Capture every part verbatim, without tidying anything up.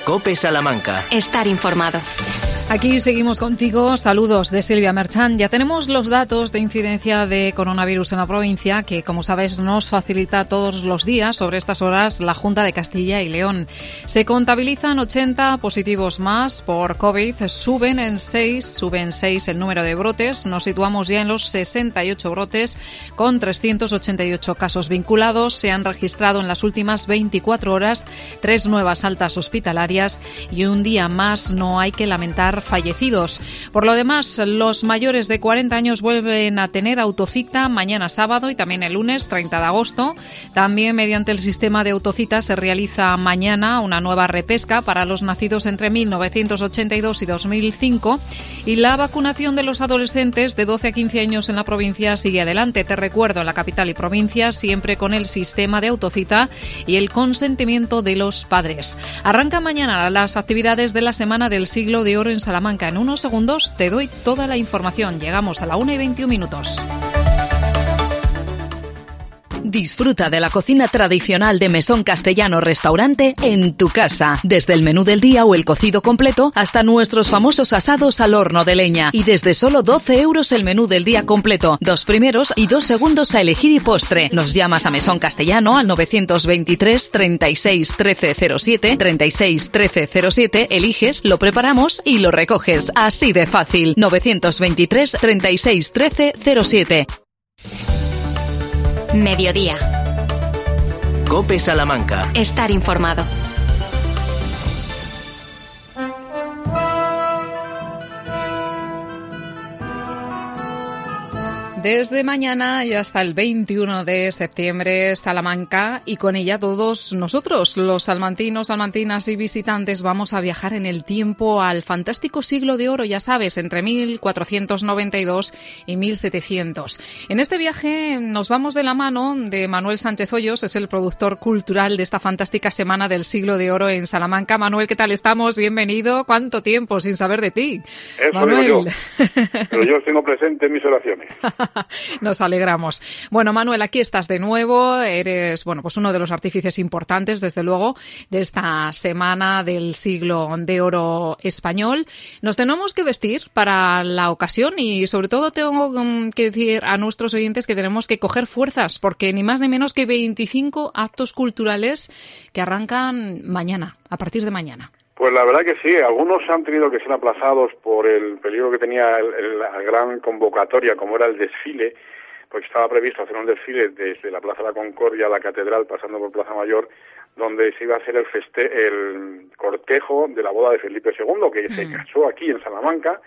COPE Salamanca. Estar informado. Aquí seguimos contigo. Saludos de Silvia Merchan. Ya tenemos los datos de incidencia de coronavirus en la provincia que, como sabes, nos facilita todos los días sobre estas horas la Junta de Castilla y León. Se contabilizan ochenta positivos más por COVID. Suben en seis, suben seis el número de brotes. Nos situamos ya en los sesenta y ocho brotes con trescientos ochenta y ocho casos vinculados. Se han registrado en las últimas veinticuatro horas tres nuevas altas hospitalarias y un día más no hay que lamentar fallecidos. Por lo demás, los mayores de cuarenta años vuelven a tener autocita mañana sábado y también el lunes treinta de agosto. También mediante el sistema de autocita se realiza mañana una nueva repesca para los nacidos entre mil novecientos ochenta y dos y dos mil cinco y la vacunación de los adolescentes de doce a quince años en la provincia sigue adelante. Te recuerdo, en la capital y provincia siempre con el sistema de autocita y el consentimiento de los padres. Arranca mañana las actividades de la Semana del Siglo de Oro en Salamanca. En unos segundos te doy toda la información. Llegamos a la una y veintiún minutos. Disfruta de la cocina tradicional de Mesón Castellano Restaurante en tu casa. Desde el menú del día o el cocido completo hasta nuestros famosos asados al horno de leña. Y desde solo doce euros el menú del día completo. Dos primeros y dos segundos a elegir y postre. Nos llamas a Mesón Castellano al novecientos veintitrés treinta y seis trece cero siete, treinta y seis trece cero siete, eliges, lo preparamos y lo recoges. Así de fácil. novecientos veintitrés treinta y seis trece cero siete. Mediodía. COPE Salamanca. Estar informado. Desde mañana y hasta el veintiuno de septiembre, Salamanca y con ella todos nosotros, los salmantinos, salmantinas y visitantes, vamos a viajar en el tiempo al fantástico siglo de oro, ya sabes, entre mil cuatrocientos noventa y dos y mil setecientos. En este viaje nos vamos de la mano de Manuel Sánchez Hoyos, es el productor cultural de esta fantástica Semana del Siglo de Oro en Salamanca. Manuel, ¿qué tal estamos? Bienvenido. ¿Cuánto tiempo sin saber de ti? Eso Manuel. Digo yo. Pero yo os tengo presente en mis oraciones. Nos alegramos. Bueno, Manuel, aquí estás de nuevo. Eres, bueno, pues uno de los artífices importantes, desde luego, de esta Semana del Siglo de Oro español. Nos tenemos que vestir para la ocasión y, sobre todo, tengo que decir a nuestros oyentes que tenemos que coger fuerzas, porque ni más ni menos que veinticinco actos culturales que arrancan mañana, a partir de mañana. Pues la verdad que sí, algunos han tenido que ser aplazados por el peligro que tenía el, el, la gran convocatoria, como era el desfile, porque estaba previsto hacer un desfile desde la Plaza de la Concordia a la Catedral, pasando por Plaza Mayor, donde se iba a hacer el, feste el cortejo de la boda de Felipe segundo, que mm. se casó aquí en Salamanca,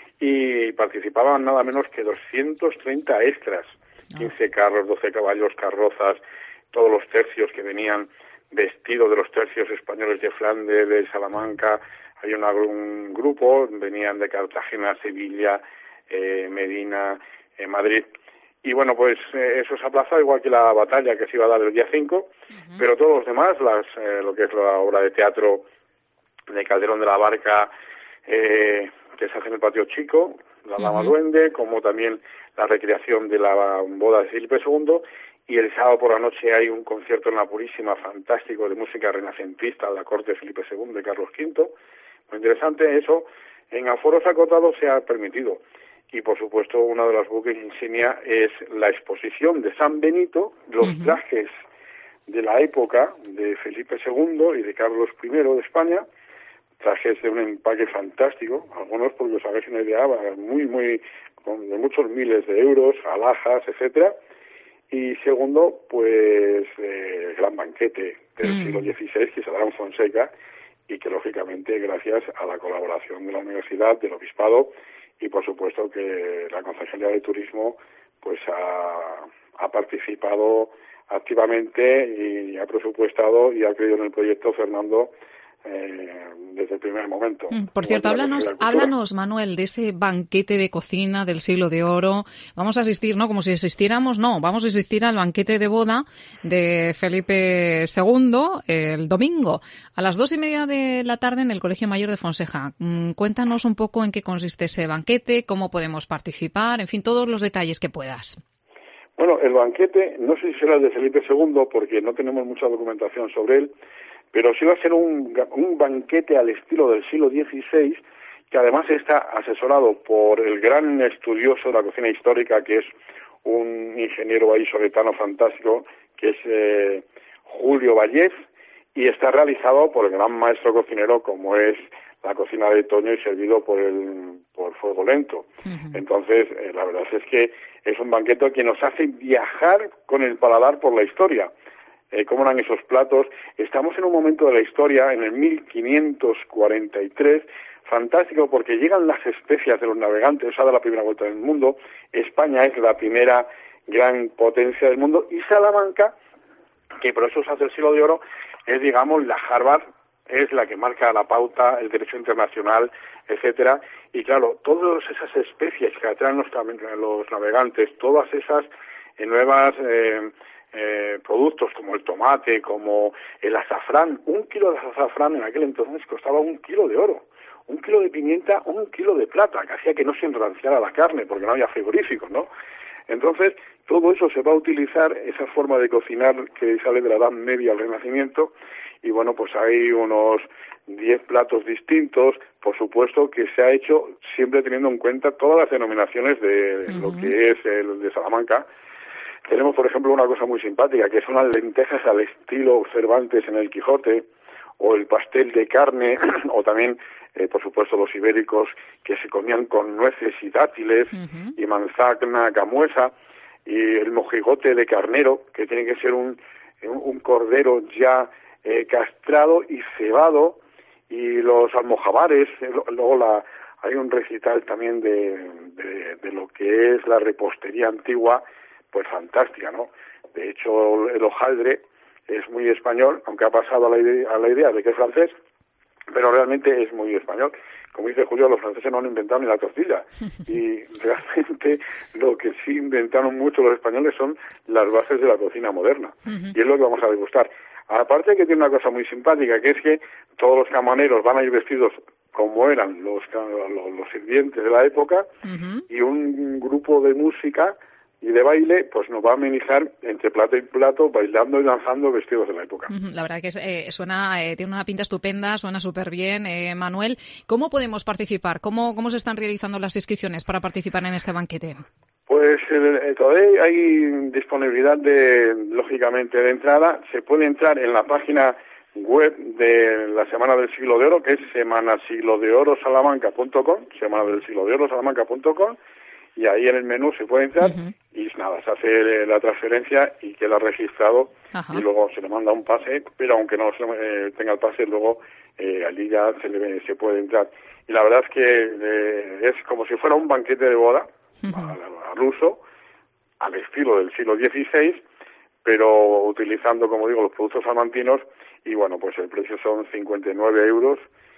y participaban nada menos que doscientos treinta extras, quince carros, doce caballos, carrozas, todos los tercios que venían vestido de los tercios españoles de Flandes, de Salamanca. Hay una, un grupo, venían de Cartagena, Sevilla, eh, Medina, eh, Madrid. Y bueno, pues eh, eso se ha aplazado, igual que la batalla que se iba a dar el día cinco, uh-huh. Pero todos los demás, las, eh, lo que es la obra de teatro de Calderón de la Barca, eh, que se hace en el Patio Chico, la Dama uh-huh. Duende, como también la recreación de la boda de Felipe segundo, y el sábado por la noche hay un concierto en la Purísima fantástico de música renacentista de la corte de Felipe segundo de Carlos quinto. Muy interesante, eso en aforos acotados se ha permitido. Y por supuesto uno de los buques insignia es la exposición de San Benito, los uh-huh. trajes de la época de Felipe segundo y de Carlos primero de España, trajes de un empaque fantástico, algunos, porque os hagáis una idea, muy, muy, con, de muchos miles de euros, alhajas, etcétera. Y segundo, pues eh, el gran banquete del mm. siglo dieciséis que se dará en Fonseca y que, lógicamente, gracias a la colaboración de la Universidad, del Obispado y, por supuesto, que la Concejalía de Turismo pues ha, ha participado activamente y ha presupuestado y ha creído en el proyecto Fernando eh, desde el primer momento. Por cierto, háblanos, háblanos, Manuel, de ese banquete de cocina del Siglo de Oro. Vamos a asistir, ¿no? Como si asistiéramos, no, vamos a asistir al banquete de boda de Felipe segundo el domingo a las dos y media de la tarde en el Colegio Mayor de Fonseca. Cuéntanos un poco en qué consiste ese banquete, cómo podemos participar, en fin, todos los detalles que puedas. Bueno, el banquete, no sé si será el de Felipe segundo porque no tenemos mucha documentación sobre él, pero sí va a ser un, un banquete al estilo del siglo dieciséis, que además está asesorado por el gran estudioso de la cocina histórica, que es un ingeniero vallisoletano fantástico, que es eh, Julio Vallés, y está realizado por el gran maestro cocinero, como es la cocina de Toño, y servido por el por fuego lento. Uh-huh. Entonces, eh, la verdad es que es un banquete que nos hace viajar con el paladar por la historia. Eh, ¿Cómo eran esos platos? Estamos en un momento de la historia, en el mil quinientos cuarenta y tres, fantástico, porque llegan las especias de los navegantes, o sea, de la primera vuelta del mundo. España es la primera gran potencia del mundo, y Salamanca, que por eso se hace el siglo de oro, es, digamos, la Harvard, es la que marca la pauta, el derecho internacional, etcétera. Y claro, todas esas especies que traen los, los navegantes, todas esas eh, nuevas eh, eh, productos como el tomate, como el azafrán, un kilo de azafrán en aquel entonces costaba un kilo de oro. Un kilo de pimienta, un kilo de plata, que hacía que no se enranciara la carne, porque no había frigoríficos, ¿no? Entonces, todo eso se va a utilizar, esa forma de cocinar que sale de la Edad Media al Renacimiento, y bueno, pues hay unos diez platos distintos, por supuesto, que se ha hecho siempre teniendo en cuenta todas las denominaciones de uh-huh. lo que es el de Salamanca. Tenemos, por ejemplo, una cosa muy simpática, que son las lentejas al estilo Cervantes en el Quijote, o el pastel de carne, o también, eh, por supuesto, los ibéricos que se comían con nueces y dátiles, uh-huh. y manzana camuesa, y el mojigote de carnero, que tiene que ser un, un cordero ya eh, castrado y cebado, y los almojábares. Luego la, hay un recital también de, de, de lo que es la repostería antigua, pues fantástica, ¿no? De hecho, el hojaldre es muy español, aunque ha pasado a la, idea, a la idea de que es francés, pero realmente es muy español. Como dice Julio, los franceses no han inventado ni la tortilla, y realmente lo que sí inventaron mucho los españoles son las bases de la cocina moderna, uh-huh. y es lo que vamos a degustar. Aparte que tiene una cosa muy simpática, que es que todos los camareros van a ir vestidos como eran los, los, los sirvientes de la época, uh-huh. y un grupo de música y de baile, pues nos va a amenizar entre plato y plato, bailando y danzando vestidos de la época. La verdad que es, eh, suena, eh, tiene una pinta estupenda, suena súper bien. Eh, Manuel, ¿cómo podemos participar? ¿Cómo, ¿Cómo se están realizando las inscripciones para participar en este banquete? Pues eh, todavía hay disponibilidad, de lógicamente, de entrada. Se puede entrar en la página web de la Semana del Siglo de Oro, que es semana siglo de oro salamanca punto com, semana del siglo de oro salamanca punto com, y ahí en el menú se puede entrar, uh-huh. y nada, se hace la transferencia y queda registrado, uh-huh. y luego se le manda un pase, pero aunque no se, eh, tenga el pase, luego eh, allí ya se, le, se puede entrar. Y la verdad es que eh, es como si fuera un banquete de boda, uh-huh. al, al uso, al estilo del siglo dieciséis, pero utilizando, como digo, los productos salmantinos, y bueno, pues el precio son cincuenta y nueve euros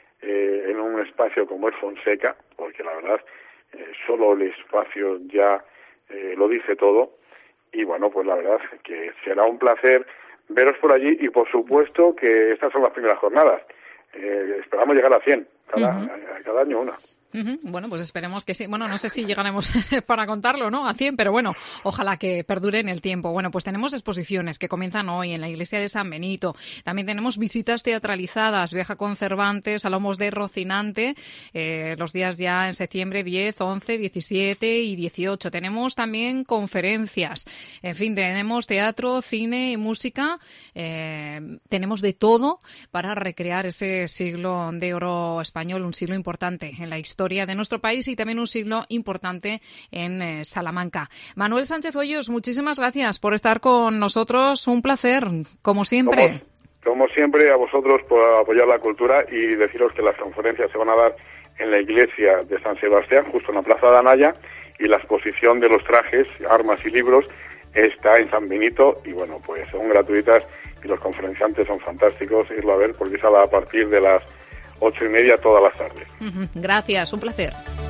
eh, en un espacio como es Fonseca, porque la verdad Eh, solo el espacio ya eh, lo dice todo, y bueno, pues la verdad que será un placer veros por allí, y por supuesto que estas son las primeras jornadas. Eh, esperamos llegar a cien, cada, uh-huh. a, a cada año una. Uh-huh. Bueno, pues esperemos que sí. Bueno, no sé si llegaremos para contarlo, ¿no? A cien, pero bueno, ojalá que perdure en el tiempo. Bueno, pues tenemos exposiciones que comienzan hoy en la iglesia de San Benito. También tenemos visitas teatralizadas, Viaja con Cervantes, a lomos de Rocinante, eh, los días ya en septiembre diez, once, diecisiete y dieciocho. Tenemos también conferencias. En fin, tenemos teatro, cine y música. Eh, tenemos de todo para recrear ese siglo de oro español, un siglo importante en la historia de nuestro país y también un siglo importante en eh, Salamanca. Manuel Sánchez Hoyos, muchísimas gracias por estar con nosotros. Un placer, como siempre. Como, como siempre, a vosotros por apoyar la cultura, y deciros que las conferencias se van a dar en la iglesia de San Sebastián, justo en la Plaza de Anaya, y la exposición de los trajes, armas y libros está en San Benito, y bueno, pues son gratuitas, y los conferenciantes son fantásticos. Irlo a ver porque sale a partir de las ocho y media todas las tardes. Gracias, un placer.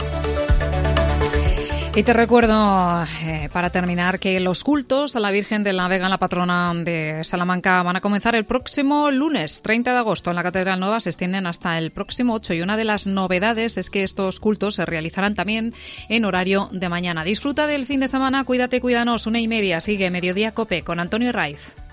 Y te recuerdo, eh, para terminar, que los cultos a la Virgen de la Vega, la patrona de Salamanca, van a comenzar el próximo lunes, treinta de agosto, en la Catedral Nueva. Se extienden hasta el próximo ocho, y una de las novedades es que estos cultos se realizarán también en horario de mañana. Disfruta del fin de semana, cuídate, cuídanos. Una y media, sigue Mediodía COPE con Antonio Raiz.